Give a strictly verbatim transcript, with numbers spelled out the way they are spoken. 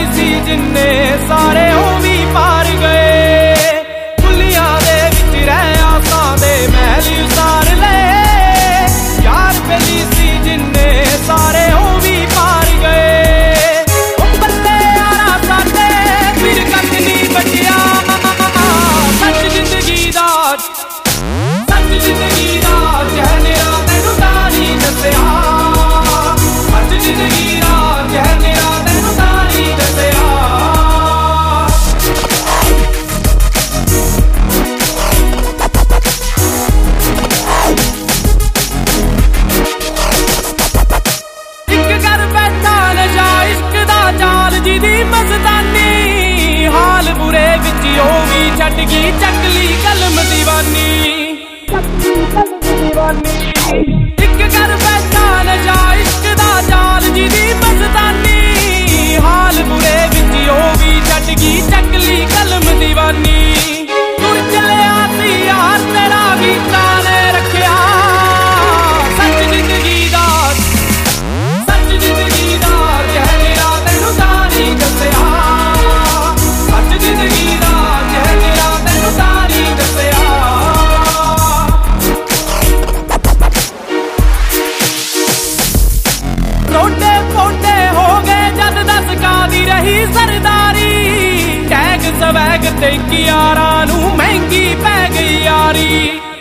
ਨਹੀਂ ਸੀ ਜਿੰਨੇ ਸਾਰੇ ਉਹ ਵੀ ਪਾਰ ਗਏ। ਫੁੱਲੀਆਂ ਦੇ ਵਿੱਚ ਰਹਿ ਆਸਾਂ ਦੇ ਮਹਿਲ ਉਸਾਰ ਲਏ। ਯਾਰ ਬੇਲੀ ਸੀ ਜਿੰਨੇ ਸਾਰੇ ਉਹ ਵੀ ਪਾਰ ਗਏ। ਉਹ ਬੱਲੇ ਯਾਰਾ ਸਾਡੇ ਫਿਰ ਕੱਖ ਨਹੀਂ ਬਚਿਆ। ਸੱਚ ਜ਼ਿੰਦਗੀ ਦਾ ਸੱਚ ਜ਼ਿੰਦਗੀ ਦਾ ਚਿਹਰਾ ਤੈਨੂੰ ਤਾਂ ਨਹੀਂ ਦੱਸਿਆ। ਸੱਚ ਜ਼ਿੰਦਗੀ ਦਾ ਚਿਹਰਾ ਤੈਨੂੰ ਤਾਂ ਨਹੀਂ ਦੱਸਿਆ। ਇੱਕ ਕਰ ਬੈਠਾ ਨਸ਼ਾ ਇਸ਼ਕ ਦਾ ਜਾਲ ਜਿਹਦੀ ਮਸਤਾਨੀ। ਹਾਲ ਬੁਰੇ ਵਿੱਚ ਉਹ ਵੀ ਛੱਡ ਗਈ ਚੱਕਲੀ ਕਲਮ ਦੀਵਾਨੀ। ਇੱਕ ਕਰ ਬੈਠਾ ਨਸ਼ਾ ਇਸ਼ਕ ਦਾ ਜਾਲ ਜਿਹਦੀ ਮਸਤਾਨੀ। ਹਾਲ ਬੁਰੇ ਵਿੱਚ ਉਹ ਵੀ ਛੱਡ ਗਈ ਚੱਕਲੀ ਕਲਮ ਦੀਵਾਨੀ। ਤੁਰ ਚਲਿਆ ਸੀ ਯਾਰ ਤੇਰਾ ਗੀਤਾਂ ਨੇ ਰੱਖਿਆ। ਸੱਚ ਜ਼ਿੰਦਗੀ ਦਾ ਸੱਚ ਜ਼ਿੰਦਗੀ ਦਾ ਚਿਹਰਾ ਤੈਨੂੰ ਤਾਂ ਨਹੀਂ ਦੱਸਿਆ। ਸੱਚ ਜ਼ਿੰਦਗੀ ਦਾ ਚਿਹਰਾ ਤੈਨੂੰ ਤਾਂ ਨਹੀਂ ਦੱਸਿਆ। ਰੋਡੇ ਪੋਡੇ ਹੋ ਗਏ ਜਦ ਦਸ ਕਾਦੀ ਰਹੀ ਸਰਦਾਰੀ। ਟੈਗ ਸਵੈਗ ਤੇ ਯਾਰਾਂ ਨੂੰ ਮਹਿੰਗੀ ਪੈ ਗਈ ਯਾਰੀ।